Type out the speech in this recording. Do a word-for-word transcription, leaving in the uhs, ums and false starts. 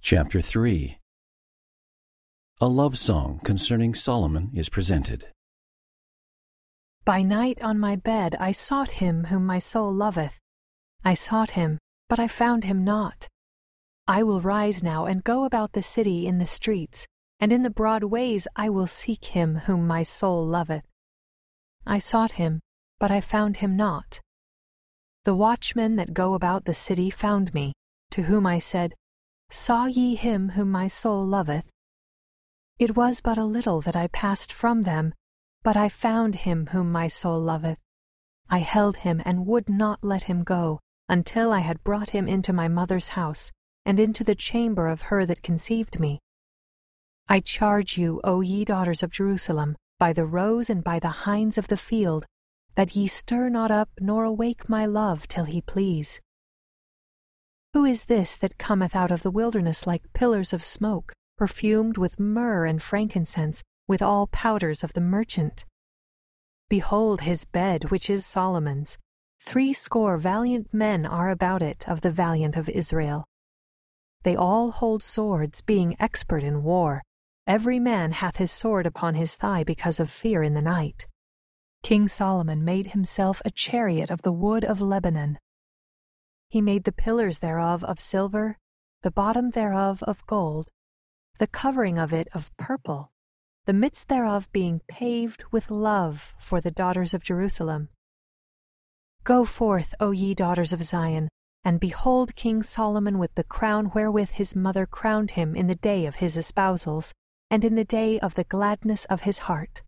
Chapter three. A love song concerning Solomon is presented. By night on my bed I sought him whom my soul loveth. I sought him, but I found him not. I will rise now and go about the city in the streets, and in the broad ways I will seek him whom my soul loveth. I sought him, but I found him not. The watchmen that go about the city found me, to whom I said, Saw ye him whom my soul loveth? It was but a little that I passed from them, but I found him whom my soul loveth. I held him and would not let him go, until I had brought him into my mother's house, and into the chamber of her that conceived me. I charge you, O ye daughters of Jerusalem, by the roes and by the hinds of the field, that ye stir not up nor awake my love till he please. Who is this that cometh out of the wilderness like pillars of smoke, perfumed with myrrh and frankincense, with all powders of the merchant? Behold his bed, which is Solomon's. Threescore valiant men are about it of the valiant of Israel. They all hold swords, being expert in war. Every man hath his sword upon his thigh because of fear in the night. King Solomon made himself a chariot of the wood of Lebanon. He made the pillars thereof of silver, the bottom thereof of gold, the covering of it of purple, the midst thereof being paved with love for the daughters of Jerusalem. Go forth, O ye daughters of Zion, and behold King Solomon with the crown wherewith his mother crowned him in the day of his espousals, and in the day of the gladness of his heart.